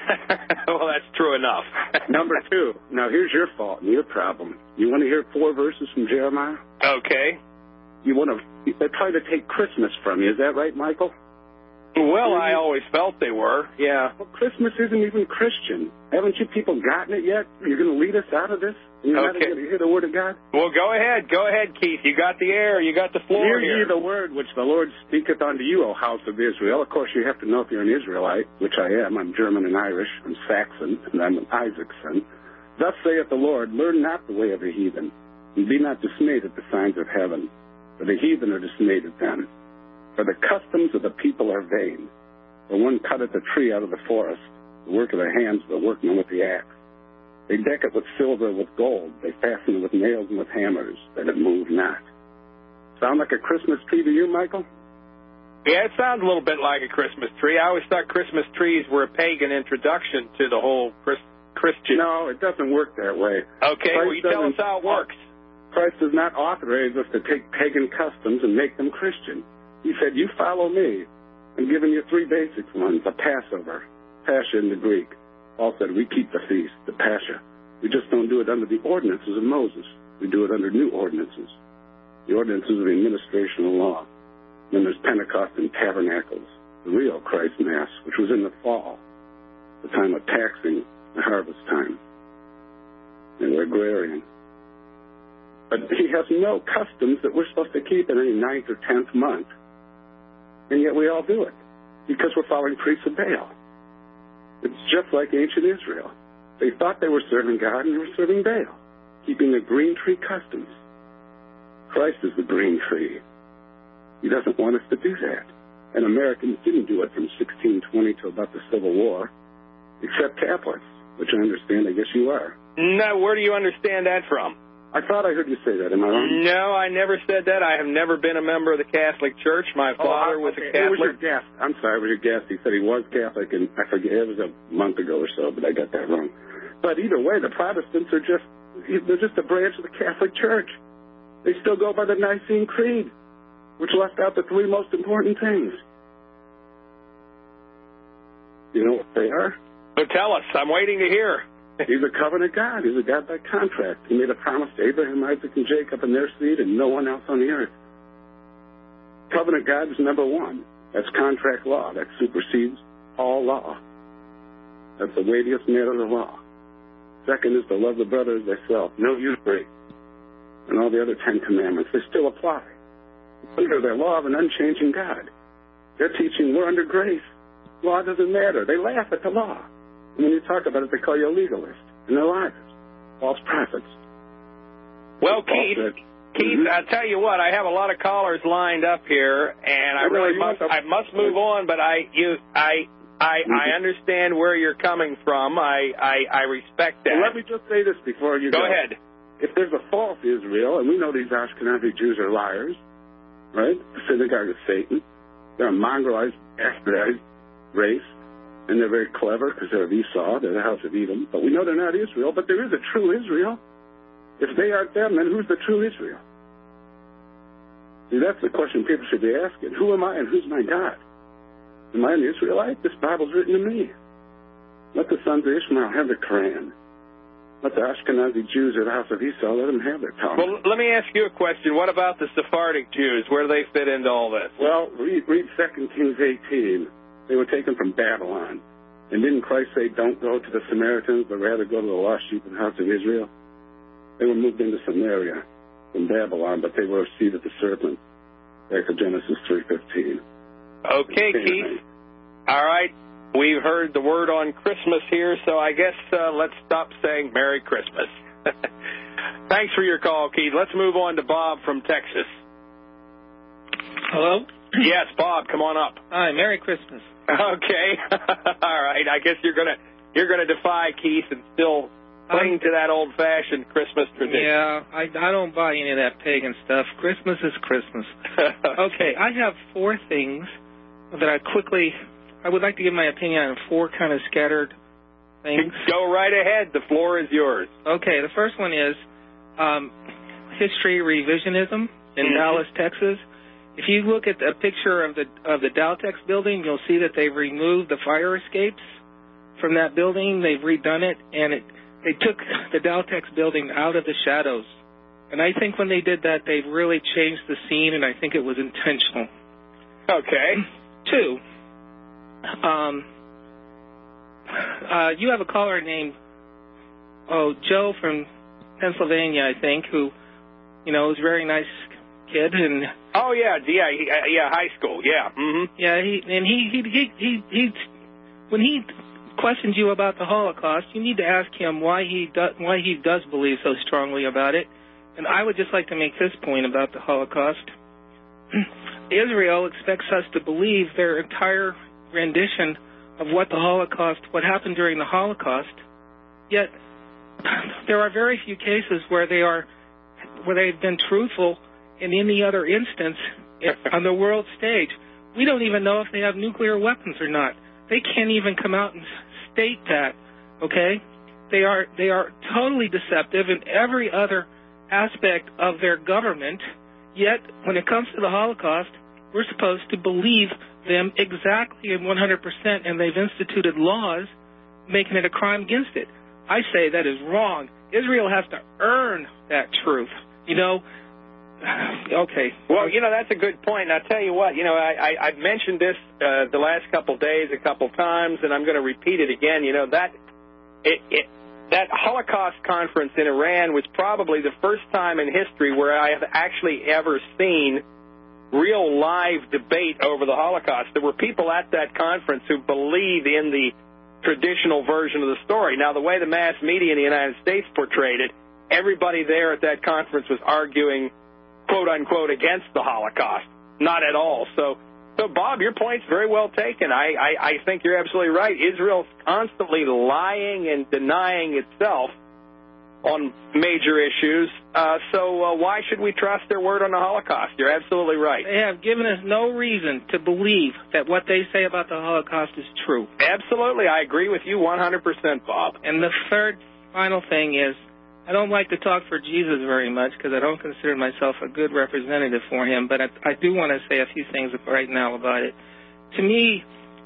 Well, that's true enough. Number two, now here's your fault and your problem. You want to hear 4 verses from Jeremiah? Okay. They're trying to take Christmas from you. Is that right, Michael? Well, I always felt they were, yeah. Well, Christmas isn't even Christian. Haven't you people gotten it yet? You're going to lead us out of this? You're not going to hear the word of God? Well, go ahead, Keith. You got the air. You got the floor here. Hear ye the word which the Lord speaketh unto you, O house of Israel. Of course, you have to know if you're an Israelite, which I am. I'm German and Irish. I'm Saxon, and I'm an Isaacson. Thus saith the Lord, learn not the way of the heathen, and be not dismayed at the signs of heaven, for the heathen are dismayed at them. For the customs of the people are vain. For one cutteth a tree out of the forest, the work of their hands, the workman with the axe. They deck it with silver, with gold. They fasten it with nails and with hammers, that it move not. Sound like a Christmas tree to you, Michael? Yeah, it sounds a little bit like a Christmas tree. I always thought Christmas trees were a pagan introduction to the whole Christian. No, it doesn't work that way. Okay, well, you tell us how it works. Christ does not authorize us to take pagan customs and make them Christian. He said, you follow me. I'm giving you 3 basic ones. A Passover, Pascha in the Greek. Paul said, we keep the feast, the Pascha. We just don't do it under the ordinances of Moses. We do it under new ordinances. The ordinances of the administration of law. Then there's Pentecost and Tabernacles, the real Christ Mass, which was in the fall, the time of taxing, the harvest time. They were agrarian. But he has no customs that we're supposed to keep in any 9th or 10th month. And yet we all do it because we're following priests of Baal. It's just like ancient Israel. They thought they were serving God and they were serving Baal, keeping the green tree customs. Christ is the green tree. He doesn't want us to do that. And Americans didn't do it from 1620 to about the Civil War, except Catholics, which I understand, I guess you are. No, where do you understand that from? I thought I heard you say that. Am I wrong? No, I never said that. I have never been a member of the Catholic Church. My father was a Catholic. It was your guest. I'm sorry, it was your guest. He said he was Catholic, and I forget, it was a month ago or so, but I got that wrong. But either way, the Protestants are they're just a branch of the Catholic Church. They still go by the Nicene Creed, which left out the three most important things. You know what they are? So tell us. I'm waiting to hear. He's a covenant God. He's a God by contract. He made a promise to Abraham, Isaac, and Jacob and their seed and no one else on the earth. Covenant God is number one. That's contract law. That supersedes all law. That's the weightiest matter of the law. Second is to love the brother as thyself. No usury. And all the other 10 commandments, they still apply. Under their law of an unchanging God. They're teaching we're under grace. Law doesn't matter. They laugh at the law. And when you talk about it, they call you a legalist. And they're liars. False prophets. Well, Keith, I'll tell you what, I have a lot of callers lined up here, and I must move on, but I understand where you're coming from. I respect that. Well, let me just say this before you go. Go ahead. If there's a false Israel, and we know these Ashkenazi Jews are liars, right? The synagogue of Satan. They're a mongrelized, bastardized race. And they're very clever because they're of Esau, they're the house of Edom. But we know they're not Israel, but there is a true Israel. If they aren't them, then who's the true Israel? See, that's the question people should be asking. Who am I and who's my God? Am I an Israelite? This Bible's written to me. Let the sons of Ishmael have the Quran. Let the Ashkenazi Jews of the house of Esau, let them have their Talmud. Well, let me ask you a question. What about the Sephardic Jews? Where do they fit into all this? Well, read 2 Kings 18. They were taken from Babylon. And didn't Christ say, don't go to the Samaritans, but rather go to the lost sheep of the house of Israel? They were moved into Samaria from Babylon, but they were a seed of the serpent. Back to Genesis 3:15. Okay, Keith. All right. We've heard the word on Christmas here, so I guess let's stop saying Merry Christmas. Thanks for your call, Keith. Let's move on to Bob from Texas. Hello? Yes, Bob, come on up. Hi, Merry Christmas. Okay. All right. I guess you're gonna defy Keith and still cling to that old-fashioned Christmas tradition. Yeah, I don't buy any of that pagan stuff. Christmas is Christmas. Okay, I have 4 things that I would like to give my opinion on 4 kind of scattered things. Go right ahead. The floor is yours. Okay, the first one is history revisionism in Dallas, Texas. If you look at a picture of the Daltex building, you'll see that they've removed the fire escapes from that building. They've redone it, and they took the Daltex building out of the shadows. And I think when they did that, they've really changed the scene, and I think it was intentional. Okay. 2, you have a caller named Joe from Pennsylvania, I think, who, is a very nice kid, and high school, yeah, yeah. He when he questions you about the Holocaust, you need to ask him why he does believe so strongly about it. And I would just like to make this point about the Holocaust. Israel expects us to believe their entire rendition of what what happened during the Holocaust. Yet there are very few cases where they've been truthful. In any other instance, on the world stage, we don't even know if they have nuclear weapons or not. They can't even come out and state that, okay? They are totally deceptive in every other aspect of their government, yet when it comes to the Holocaust, we're supposed to believe them exactly and 100%, and they've instituted laws making it a crime against it. I say that is wrong. Israel has to earn that truth, Okay. Well, that's a good point. And I'll tell you what, I've mentioned this the last couple of days a couple times, and I'm going to repeat it again. That Holocaust conference in Iran was probably the first time in history where I have actually ever seen real live debate over the Holocaust. There were people at that conference who believe in the traditional version of the story. Now, the way the mass media in the United States portrayed it, everybody there at that conference was arguing, quote-unquote, against the Holocaust. Not at all. So, Bob, your point's very well taken. I think you're absolutely right. Israel's constantly lying and denying itself. on major issues. So why should we trust their word on the Holocaust? You're absolutely right. They have given us no reason to believe that what they say about the Holocaust is true. Absolutely. I agree with you 100%, Bob. And the third final thing is, I don't like to talk for Jesus very much because I don't consider myself a good representative for him, but I do want to say a few things right now about it. To me,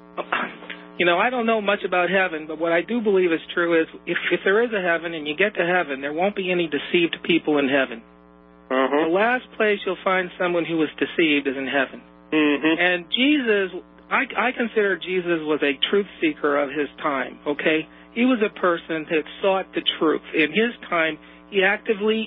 I don't know much about heaven, but what I do believe is true is if there is a heaven and you get to heaven, there won't be any deceived people in heaven. The last place you'll find someone who was deceived is in heaven. And Jesus, I consider Jesus was a truth seeker of his time, okay? He was a person that sought the truth. In his time, he actively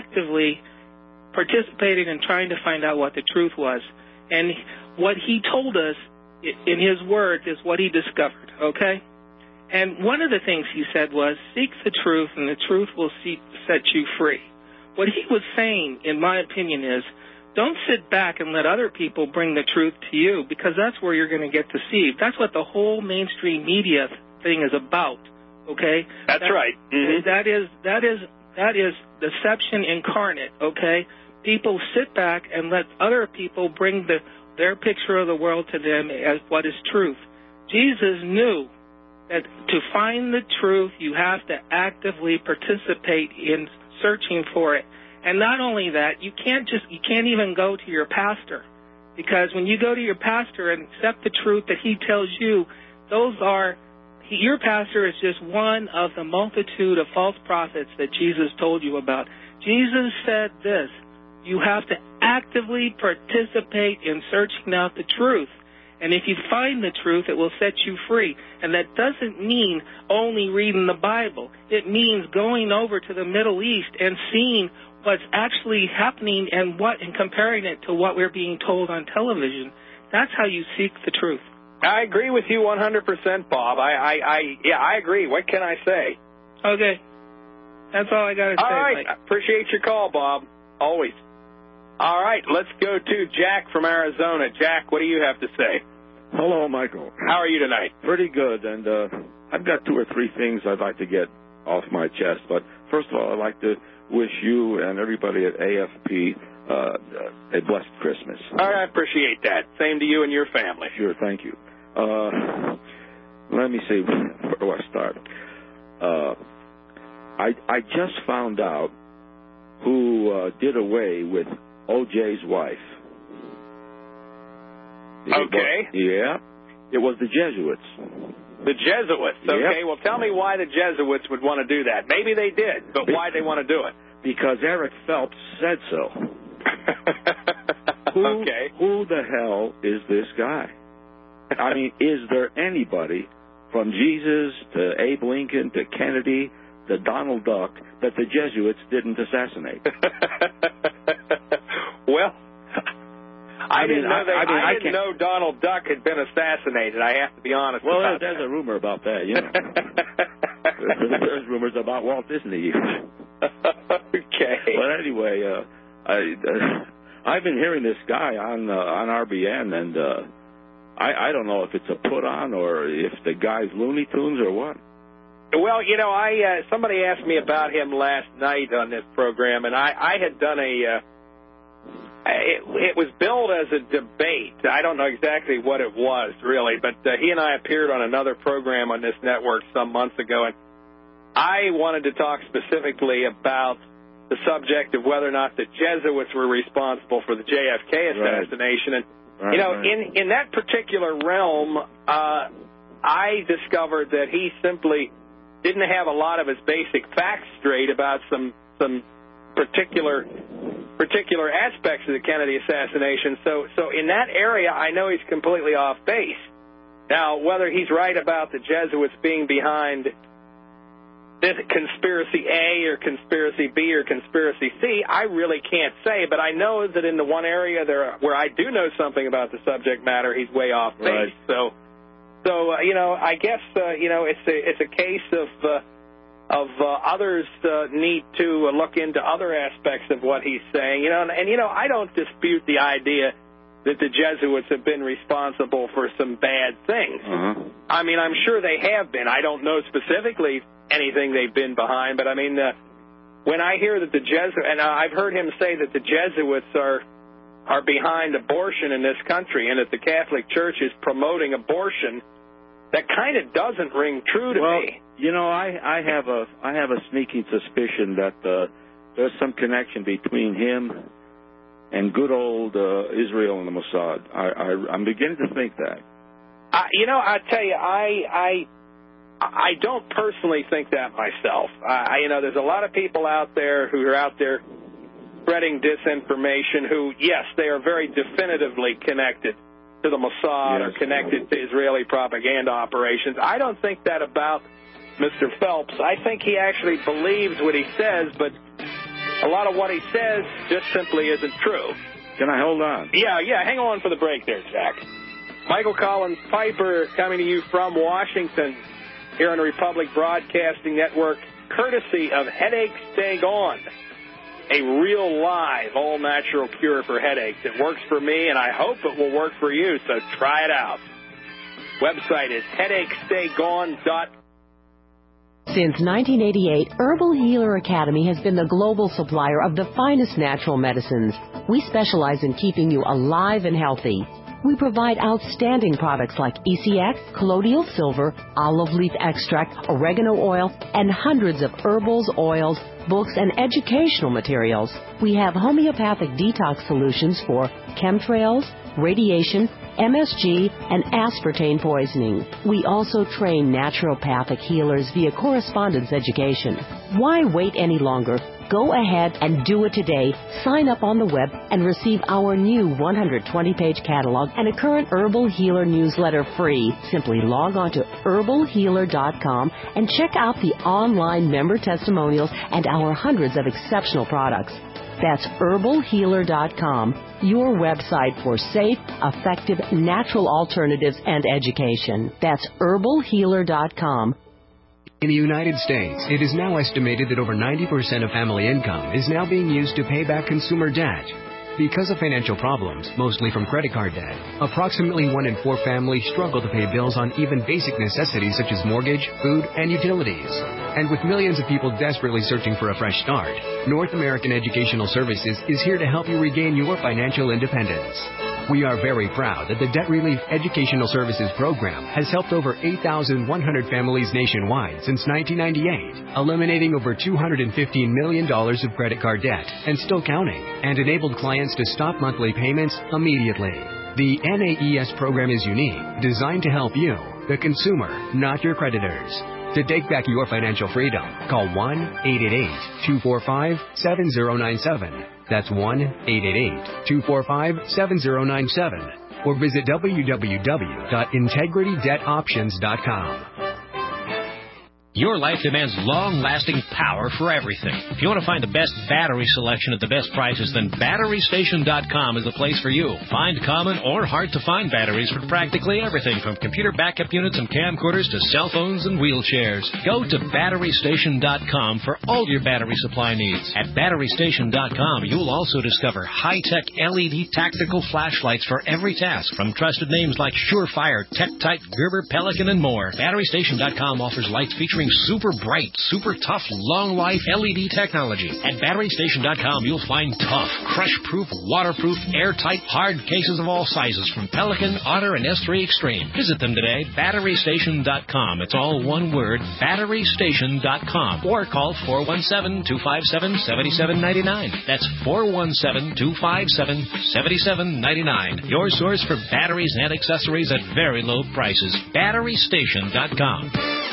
participated in trying to find out what the truth was. And what he told us in his words is what he discovered, okay? And one of the things he said was, seek the truth and the truth will set you free. What he was saying, in my opinion, is don't sit back and let other people bring the truth to you, because that's where you're going to get deceived. That's what the whole mainstream media thing is about, okay? That's right. That is deception incarnate, okay? People sit back and let other people bring their picture of the world to them as what is truth. Jesus knew that to find the truth, you have to actively participate in searching for it. And not only that, you can't even go to your pastor, because when you go to your pastor and accept the truth that he tells you, your pastor is just one of the multitude of false prophets that Jesus told you about. Jesus said this: you have to actively participate in searching out the truth. And if you find the truth, it will set you free. And that doesn't mean only reading the Bible. It means going over to the Middle East and seeing what's actually happening and comparing it to what we're being told on television. That's how you seek the truth. I agree with you 100%, Bob. I agree. What can I say? Okay. That's all I got to say. All right. Mike. I appreciate your call, Bob. Always. All right. Let's go to Jack from Arizona. Jack, what do you have to say? Hello, Michael. How are you tonight? Pretty good. And I've got 2 or 3 things I'd like to get off my chest. But first of all, I'd like to wish you and everybody at AFP a blessed Christmas. All right, I appreciate that. Same to you and your family. Sure, thank you. Let me see, where do I start? I just found out who did away with O.J.'s wife. Okay. It was the Jesuits. The Jesuits. Okay, well, tell me why the Jesuits would want to do that. Maybe they did, but why they want to do it? Because Eric Phelps said so. Okay. Who the hell is this guy? I mean, is there anybody from Jesus to Abe Lincoln to Kennedy to Donald Duck that the Jesuits didn't assassinate? Well, I didn't know Donald Duck had been assassinated. I have to be honest. Well, there's a rumor about that, you know. There's rumors about Walt Disney. Okay. But anyway, I've been hearing this guy on RBN, and I don't know if it's a put on or if the guy's Looney Tunes or what. Well, somebody asked me about him last night on this program, and I had done it was billed as a debate. I don't know exactly what it was, really, but he and I appeared on another program on this network some months ago, and I wanted to talk specifically about the subject of whether or not the Jesuits were responsible for the JFK assassination. Right. And, in that particular realm, I discovered that he simply didn't have a lot of his basic facts straight about some particular aspects of the Kennedy assassination. So in that area, I know he's completely off base. Now, whether he's right about the Jesuits being behind this conspiracy A or conspiracy B or conspiracy C, I really can't say. But I know that in the one area there where I do know something about the subject matter, he's way off base. Right. So I guess it's a case of others need to look into other aspects of what he's saying. I don't dispute the idea that the Jesuits have been responsible for some bad things. I mean, I'm sure they have been. I don't know specifically anything they've been behind, but I mean, when I hear that the Jesuits, and I've heard him say that the Jesuits are behind abortion in this country and that the Catholic Church is promoting abortion, that kind of doesn't ring true to me. You know, I have a sneaking suspicion that there's some connection between him and good old Israel and the Mossad. I'm beginning to think that. I tell you, I don't personally think that myself. There's a lot of people out there who are out there spreading disinformation who, yes, they are very definitively connected to the Mossad or connected to Israeli propaganda operations. I don't think that about Mr. Phelps. I think he actually believes what he says, but a lot of what he says just simply isn't true. Can I hold on? Yeah, hang on for the break there, Jack. Michael Collins Piper coming to you from Washington here on the Republic Broadcasting Network, courtesy of Headache Stay Gone, a real live, all-natural cure for headaches. It works for me, and I hope it will work for you, so try it out. Website is headachestaygone.com. Since 1988, Herbal Healer Academy has been the global supplier of the finest natural medicines. We specialize in keeping you alive and healthy. We provide outstanding products like ECX, colloidal silver, olive leaf extract, oregano oil, and hundreds of herbals, oils, books, and educational materials. We have homeopathic detox solutions for chemtrails, radiation, MSG, and aspartame poisoning. We also train naturopathic healers via correspondence education. Why wait any longer? Go ahead and do it today. Sign up on the web and receive our new 120-page catalog and a current Herbal Healer newsletter free. Simply log on to herbalhealer.com and check out the online member testimonials and our hundreds of exceptional products. That's herbalhealer.com, your website for safe, effective, natural alternatives and education. That's herbalhealer.com. In the United States, it is now estimated that over 90% of family income is now being used to pay back consumer debt. Because of financial problems, mostly from credit card debt, approximately 1 in 4 families struggle to pay bills on even basic necessities such as mortgage, food, and utilities. And with millions of people desperately searching for a fresh start, North American Educational Services is here to help you regain your financial independence. We are very proud that the Debt Relief Educational Services Program has helped over 8,100 families nationwide since 1998, eliminating over $215 million of credit card debt and still counting, and enabled clients to stop monthly payments immediately. The NAES program is unique, designed to help you, the consumer, not your creditors. To take back your financial freedom, call 1-888-245-7097. That's 1-888-245-7097. Or visit www.integritydebtoptions.com. Your life demands long-lasting power for everything. If you want to find the best battery selection at the best prices, then BatteryStation.com is the place for you. Find common or hard-to-find batteries for practically everything, from computer backup units and camcorders to cell phones and wheelchairs. Go to BatteryStation.com for all your battery supply needs. At BatteryStation.com, you'll also discover high-tech LED tactical flashlights for every task, from trusted names like Surefire, Tektite, Gerber, Pelican, and more. BatteryStation.com offers lights featuring super bright, super tough, long-life LED technology. At BatteryStation.com, you'll find tough, crush-proof, waterproof, airtight, hard cases of all sizes from Pelican, Otter, and S3 Extreme. Visit them today, BatteryStation.com. It's all one word, BatteryStation.com. Or call 417-257-7799. That's 417-257-7799. Your source for batteries and accessories at very low prices. BatteryStation.com.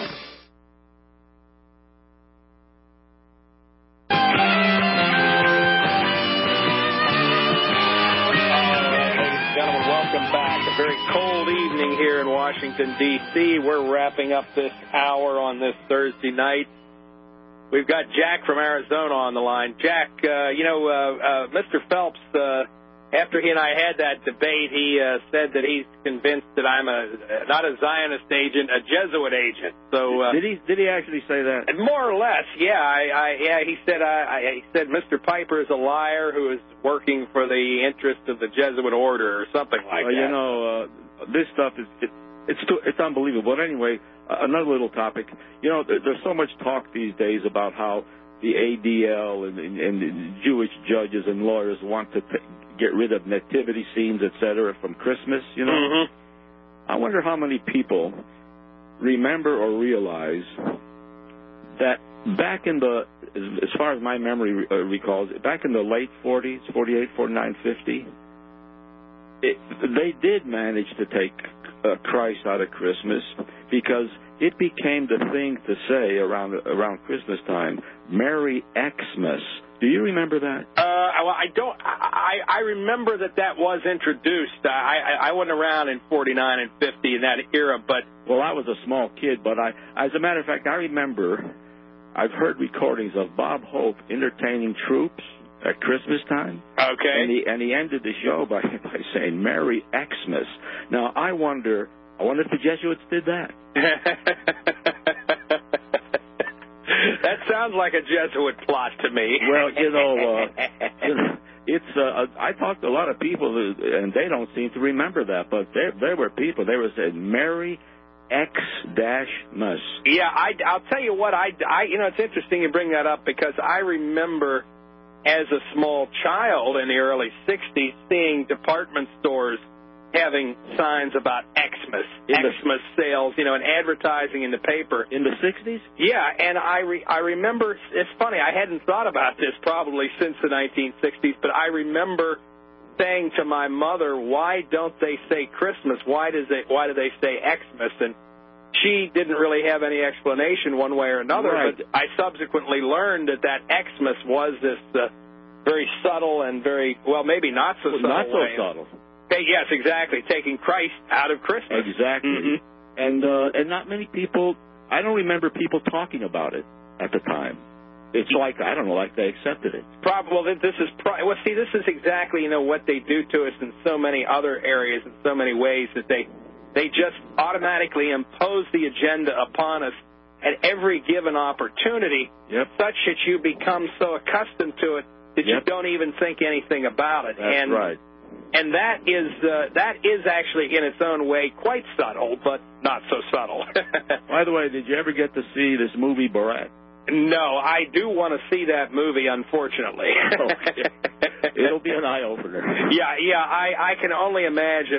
Washington, D.C. We're wrapping up this hour on this Thursday night. We've got Jack from Arizona on the line. Jack, Mr. Phelps, after he and I had that debate, he said that he's convinced that I'm not a Zionist agent, a Jesuit agent. So did he actually say that? More or less, yeah. He said Mr. Piper is a liar who is working for the interest of the Jesuit order or something like that. This stuff it's unbelievable. But anyway, another little topic. There's so much talk these days about how the ADL and the Jewish judges and lawyers want to get rid of nativity scenes, etc., from Christmas, you know. Mm-hmm. I wonder how many people remember or realize that back in the, as far as my memory recalls, back in the late 40s, 48, 49, 50, they did manage to take Christ out of Christmas because it became the thing to say around Christmas time, Merry Xmas. Do you remember that? Well, I don't. I remember that was introduced. I wasn't around in 49 and 50 in that era, but well, I was a small kid. But as a matter of fact, I remember I've heard recordings of Bob Hope entertaining troops at Christmas time. Okay. And he ended the show by saying Merry Xmas. Now I wonder if the Jesuits did that. That sounds like a Jesuit plot to me. Well, it's I talked to a lot of people, and they don't seem to remember that. But there were people. They were saying Merry X-Mas. Yeah, I'll tell you what. It's interesting you bring that up because I remember as a small child in the early '60s seeing department stores having signs about Xmas sales, and advertising in the paper. In the 60s? Yeah, and I remember, it's funny, I hadn't thought about this probably since the 1960s, but I remember saying to my mother, why don't they say Christmas? Why do they say Xmas? And she didn't really have any explanation one way or another, right. But I subsequently learned that Xmas was this very subtle and very, well, maybe not so subtle not so way. subtle. Yes, exactly. Taking Christ out of Christmas. Exactly. Mm-hmm. And not many people, I don't remember people talking about it at the time. It's like, I don't know, like they accepted it. This is exactly, what they do to us in so many other areas in so many ways that they just automatically impose the agenda upon us at every given opportunity, such that you become so accustomed to it that you don't even think anything about it. That's right. And that is actually in its own way quite subtle, but not so subtle. By the way, did you ever get to see this movie Borat? No, I do want to see that movie, unfortunately. Okay. It'll be an eye-opener. Yeah, I can only imagine.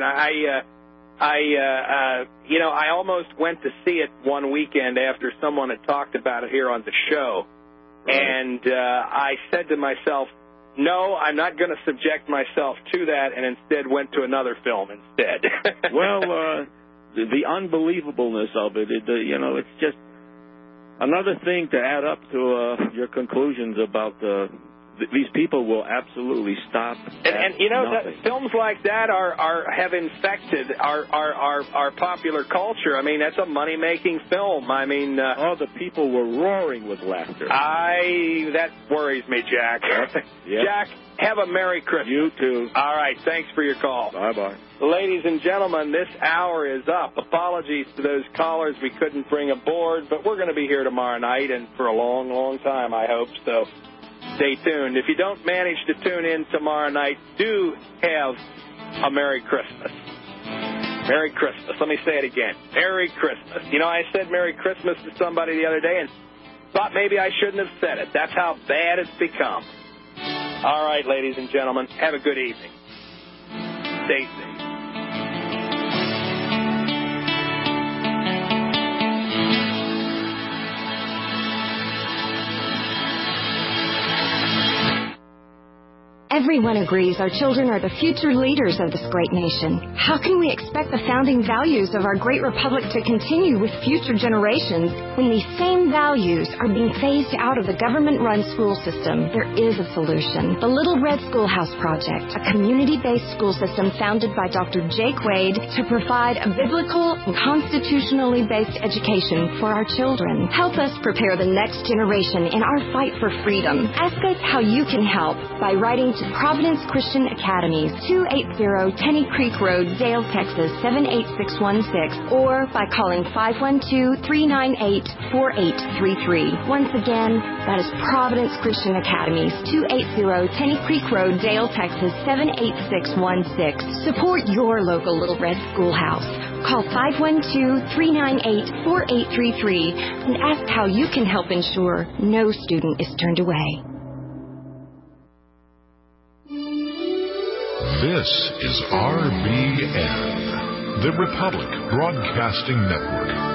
I almost went to see it one weekend after someone had talked about it here on the show. Right. And I said to myself, no, I'm not going to subject myself to that, and instead went to another film instead. Well, the unbelievableness of it, it's just another thing to add up to your conclusions about these people will absolutely stop. And that films like that have infected our popular culture. I mean, that's a money-making film. I mean, the people were roaring with laughter. That worries me, Jack. Yep. Jack, have a Merry Christmas. You too. All right, thanks for your call. Bye-bye. Ladies and gentlemen, this hour is up. Apologies to those callers we couldn't bring aboard, but we're going to be here tomorrow night and for a long, long time, I hope. So stay tuned. If you don't manage to tune in tomorrow night, do have a Merry Christmas. Merry Christmas. Let me say it again. Merry Christmas. I said Merry Christmas to somebody the other day and thought maybe I shouldn't have said it. That's how bad it's become. All right, ladies and gentlemen, have a good evening. Stay safe. Everyone agrees our children are the future leaders of this great nation. How can we expect the founding values of our great republic to continue with future generations when these same values are being phased out of the government-run school system? There is a solution. The Little Red Schoolhouse Project, a community-based school system founded by Dr. Jake Wade to provide a biblical and constitutionally based education for our children. Help us prepare the next generation in our fight for freedom. Ask us how you can help by writing to Providence Christian Academies, 280 Tenny Creek Road, Dale, Texas, 78616, or by calling 512-398-4833. Once again, that is Providence Christian Academies, 280 Tenny Creek Road, Dale, Texas, 78616. Support your local Little Red Schoolhouse. Call 512-398-4833 and ask how you can help ensure no student is turned away. This is RBN, the Republic Broadcasting Network.